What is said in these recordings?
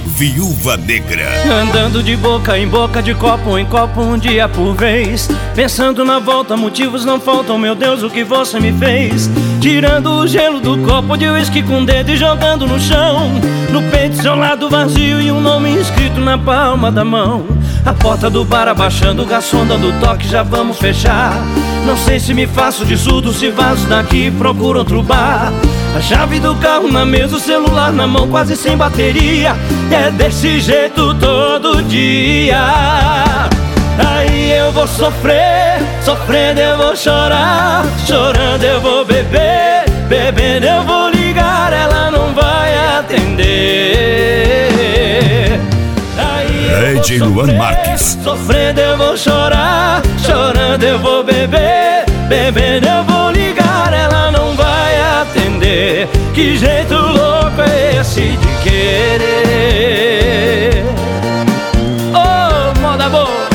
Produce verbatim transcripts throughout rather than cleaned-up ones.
Viúva Negra. Andando de boca em boca, de copo em copo, um dia por vez, pensando na volta, motivos não faltam, meu Deus, o que você me fez. Tirando o gelo do copo de uísque com o dedo e jogando no chão. No peito seu lado vazio e um nome escrito na palma da mão. A porta do bar abaixando, o garçom dando toque, já vamos fechar. Não sei se me faço de surdo, se vazo daqui, procuro outro bar. A chave do carro na mesa, o celular na mão, quase sem bateria. É desse jeito todo dia. Aí eu vou sofrer, sofrendo eu vou chorar, chorando eu vou beber, bebendo eu vou ligar, ela não vai atender. Aí eu D J Luan Marques. Sofrendo eu vou chorar, chorando eu vou beber, bebendo eu vou ligar, ela não vai atender. Que jeito louco é esse de querer? Oh, moda boa!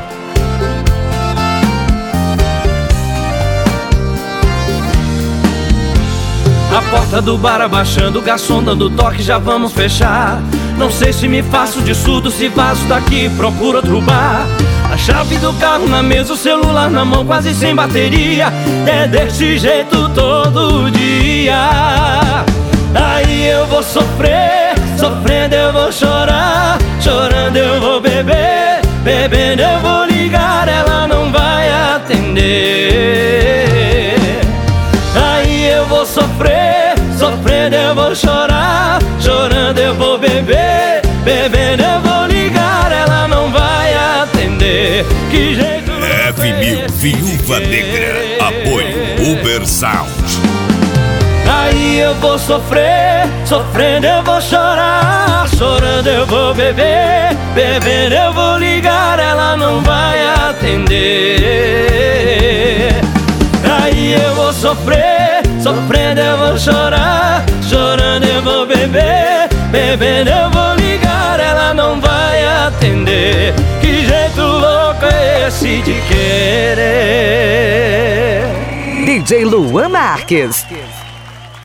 A porta do bar abaixando, o garçom dando toque, já vamos fechar. Não sei se me faço de surdo, se vazo daqui, procuro outro bar. A chave do carro na mesa, o celular na mão, quase sem bateria. É desse jeito todo dia. Aí eu vou sofrer, sofrendo eu vou chorar, chorando eu vou beber, bebendo eu vou ligar, ela não vai atender. Aí eu vou sofrer, sofrendo eu vou chorar, chorando eu vou beber, bebendo eu vou ligar, ela não vai atender. Que jeito F mil Viúva Negra. Apoio Uber Sound. Aí eu vou sofrer, sofrendo eu vou chorar, chorando eu vou beber, bebendo eu vou ligar, ela não vai atender. Aí eu vou sofrer, sofrendo eu vou chorar, chorando eu vou beber, bebendo eu vou ligar, ela não vai atender. Que jeito louco é esse de querer? D J Luan Marques.